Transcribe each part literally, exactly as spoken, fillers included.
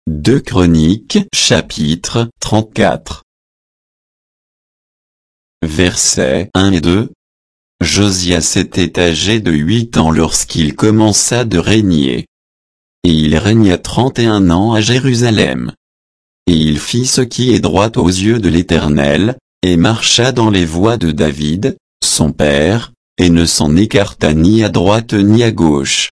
deux Chroniques, chapitre trente-quatre. Versets un et deux. Josias était âgé de huit ans lorsqu'il commença de régner. Et il régna trente et un ans à Jérusalem. Et il fit ce qui est droit aux yeux de l'Éternel, et marcha dans les voies de David, son père, et ne s'en écarta ni à droite ni à gauche.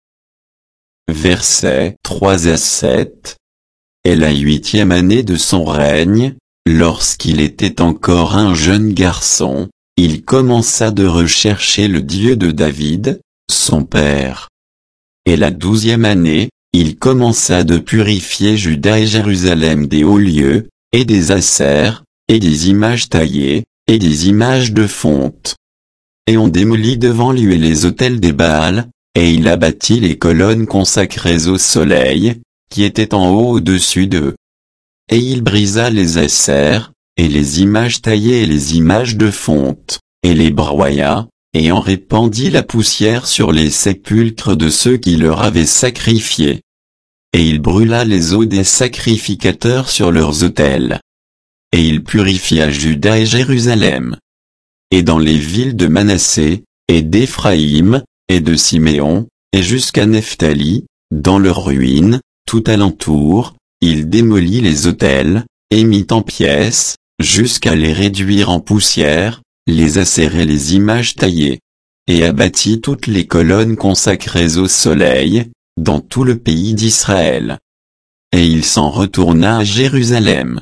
Versets trois à sept. Et la huitième année de son règne, lorsqu'il était encore un jeune garçon, il commença de rechercher le Dieu de David, son père. Et la douzième année, il commença de purifier Juda et Jérusalem des hauts lieux, et des acères, et des images taillées, et des images de fonte. Et on démolit devant lui les autels des Baals, et il abattit les colonnes consacrées au soleil, qui étaient en haut au-dessus d'eux. Et il brisa les acères, et les images taillées et les images de fonte, et les broya, et en répandit la poussière sur les sépulcres de ceux qui leur avaient sacrifié. Et il brûla les os des sacrificateurs sur leurs autels. Et il purifia Juda et Jérusalem. Et dans les villes de Manassé, et d'Éphraïm, et de Siméon, et jusqu'à Nephtali, dans leurs ruines, tout alentour, il démolit les autels, et mit en pièces, jusqu'à les réduire en poussière, les acères et les images taillées. Et abattit toutes les colonnes consacrées au soleil, dans tout le pays d'Israël. Et il s'en retourna à Jérusalem.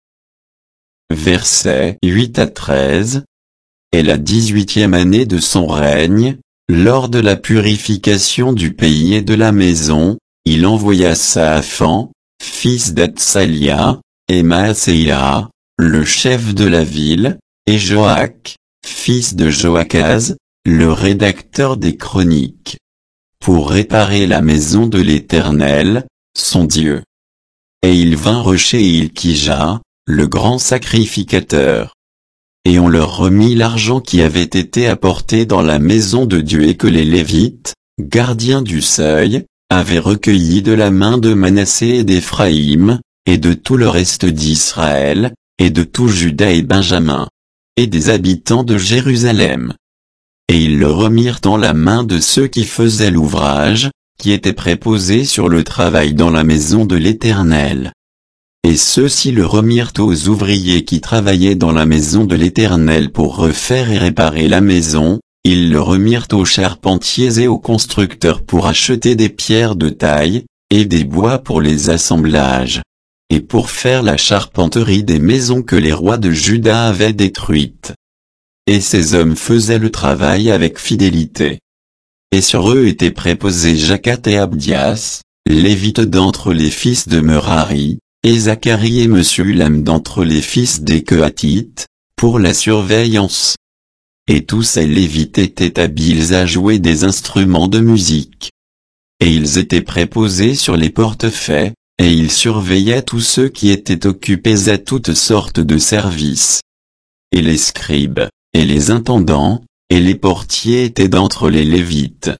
Versets huit à treize. Et la dix-huitième année de son règne, lors de la purification du pays et de la maison, il envoya Saaphan, fils d'Atsalia, et Maaséia, le chef de la ville, et Joach, fils de Joachaz, le rédacteur des Chroniques, pour réparer la maison de l'Éternel, son Dieu. Et il vint chez Ilkija, le grand sacrificateur. Et on leur remit l'argent qui avait été apporté dans la maison de Dieu et que les Lévites, gardiens du seuil, avaient recueilli de la main de Manassé et d'Éphraïm, et de tout le reste d'Israël, et de tout Juda et Benjamin, et des habitants de Jérusalem. Et ils le remirent dans la main de ceux qui faisaient l'ouvrage, qui étaient préposés sur le travail dans la maison de l'Éternel. Et ceux-ci le remirent aux ouvriers qui travaillaient dans la maison de l'Éternel pour refaire et réparer la maison, ils le remirent aux charpentiers et aux constructeurs pour acheter des pierres de taille, et des bois pour les assemblages, et pour faire la charpenterie des maisons que les rois de Juda avaient détruites. Et ces hommes faisaient le travail avec fidélité. Et sur eux étaient préposés Jacat et Abdias, lévites d'entre les fils de Merari, et Zacharie et Mesullam d'entre les fils des Kehathites, pour la surveillance. Et tous ces lévites étaient habiles à jouer des instruments de musique. Et ils étaient préposés sur les portefaix, et ils surveillaient tous ceux qui étaient occupés à toutes sortes de services. Et les scribes, et les intendants, et les portiers étaient d'entre les lévites.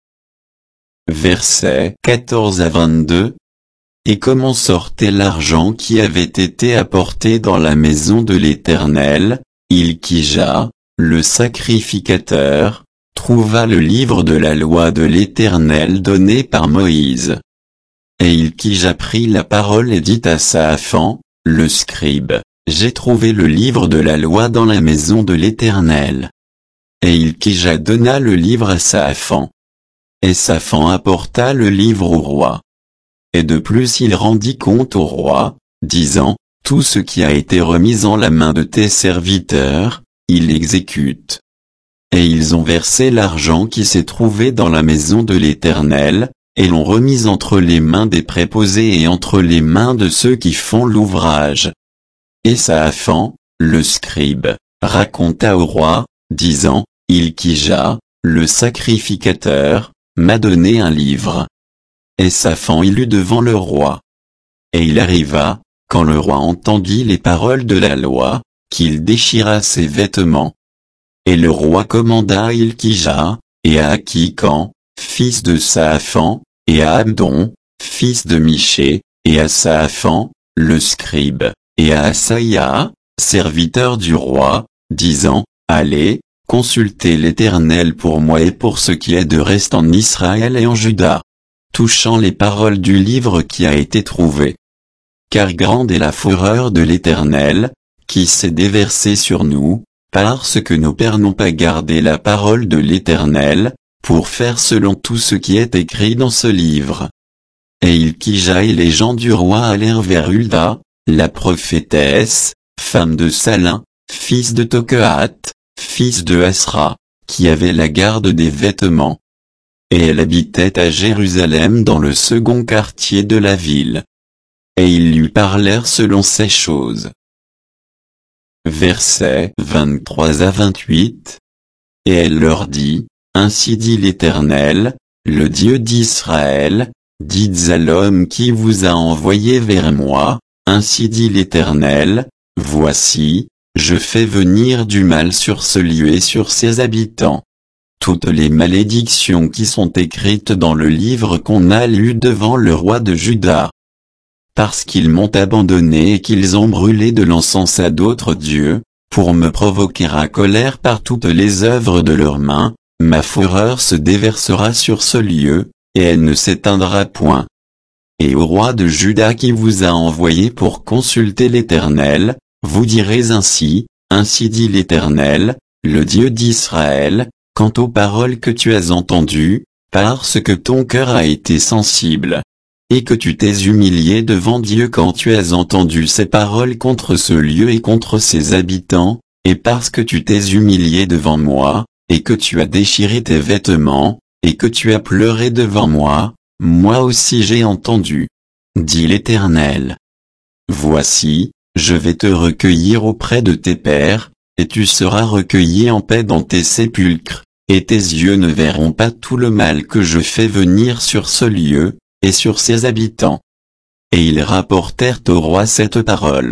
Versets quatorze à vingt-deux. Et comment sortait l'argent qui avait été apporté dans la maison de l'Éternel, Ilkija, le sacrificateur, trouva le livre de la loi de l'Éternel donné par Moïse. Et Ilkija prit la parole et dit à Saaphan, le scribe, j'ai trouvé le livre de la loi dans la maison de l'Éternel. Et Ilkija donna le livre à Saaphan. Et Saaphan apporta le livre au roi. Et de plus il rendit compte au roi, disant, tout ce qui a été remis en la main de tes serviteurs, il exécute. Et ils ont versé l'argent qui s'est trouvé dans la maison de l'Éternel, et l'ont remis entre les mains des préposés et entre les mains de ceux qui font l'ouvrage. Et Saaphan, le scribe, raconta au roi, disant, Ilkija, le sacrificateur, m'a donné un livre. Et Saaphan il lut devant le roi. Et il arriva, quand le roi entendit les paroles de la loi, qu'il déchira ses vêtements. Et le roi commanda à Ilkija, et à Akikan, fils de Saaphan, et à Abdon, fils de Miché, et à Saaphan, le scribe, et à Asaïa, serviteur du roi, disant, allez, consultez l'Éternel pour moi et pour ce qui est de reste en Israël et en Juda, touchant les paroles du livre qui a été trouvé. Car grande est la fureur de l'Éternel, qui s'est déversée sur nous, parce que nos pères n'ont pas gardé la parole de l'Éternel, pour faire selon tout ce qui est écrit dans ce livre. Et Ilkija et les gens du roi allèrent vers Hulda, la prophétesse, femme de Salin, fils de Tokehat, fils de Asra, qui avait la garde des vêtements. Et elle habitait à Jérusalem dans le second quartier de la ville. Et ils lui parlèrent selon ces choses. Versets vingt-trois à vingt-huit. Et elle leur dit, ainsi dit l'Éternel, le Dieu d'Israël, dites à l'homme qui vous a envoyé vers moi, ainsi dit l'Éternel, voici, je fais venir du mal sur ce lieu et sur ses habitants. Toutes les malédictions qui sont écrites dans le livre qu'on a lu devant le roi de Juda. Parce qu'ils m'ont abandonné et qu'ils ont brûlé de l'encens à d'autres dieux, pour me provoquer à colère par toutes les œuvres de leurs mains, ma fureur se déversera sur ce lieu, et elle ne s'éteindra point. Et au roi de Juda qui vous a envoyé pour consulter l'Éternel, vous direz ainsi, ainsi dit l'Éternel, le Dieu d'Israël, quant aux paroles que tu as entendues, parce que ton cœur a été sensible, et que tu t'es humilié devant Dieu quand tu as entendu ces paroles contre ce lieu et contre ses habitants, et parce que tu t'es humilié devant moi, et que tu as déchiré tes vêtements, et que tu as pleuré devant moi, moi aussi j'ai entendu. Dit l'Éternel. Voici, je vais te recueillir auprès de tes pères, et tu seras recueilli en paix dans tes sépulcres, et tes yeux ne verront pas tout le mal que je fais venir sur ce lieu, et sur ses habitants. Et ils rapportèrent au roi cette parole.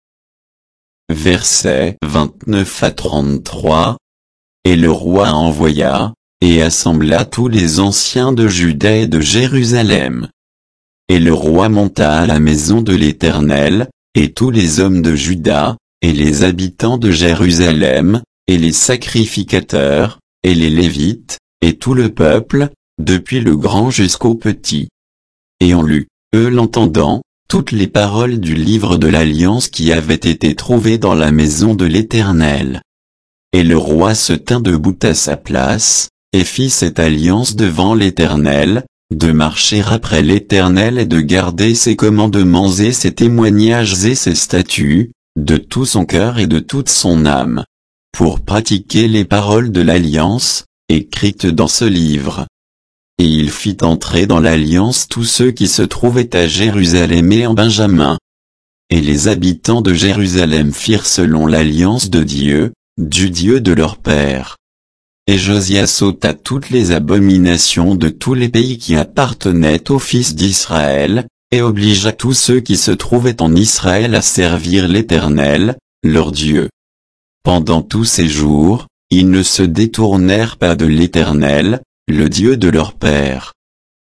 Versets vingt-neuf à trente-trois. Et le roi envoya, et assembla tous les anciens de Juda et de Jérusalem. Et le roi monta à la maison de l'Éternel, et tous les hommes de Juda, et les habitants de Jérusalem, et les sacrificateurs, et les Lévites, et tout le peuple, depuis le grand jusqu'au petit. Et on lut, eux l'entendant, toutes les paroles du livre de l'Alliance qui avait été trouvé dans la maison de l'Éternel. Et le roi se tint debout à sa place, et fit cette alliance devant l'Éternel, de marcher après l'Éternel et de garder ses commandements et ses témoignages et ses statuts, de tout son cœur et de toute son âme, pour pratiquer les paroles de l'Alliance, écrites dans ce livre. Et il fit entrer dans l'Alliance tous ceux qui se trouvaient à Jérusalem et en Benjamin. Et les habitants de Jérusalem firent selon l'Alliance de Dieu, du Dieu de leur père. Et Josias ôta toutes les abominations de tous les pays qui appartenaient aux fils d'Israël, et obligea tous ceux qui se trouvaient en Israël à servir l'Éternel, leur Dieu. Pendant tous ces jours, ils ne se détournèrent pas de l'Éternel, le Dieu de leur père.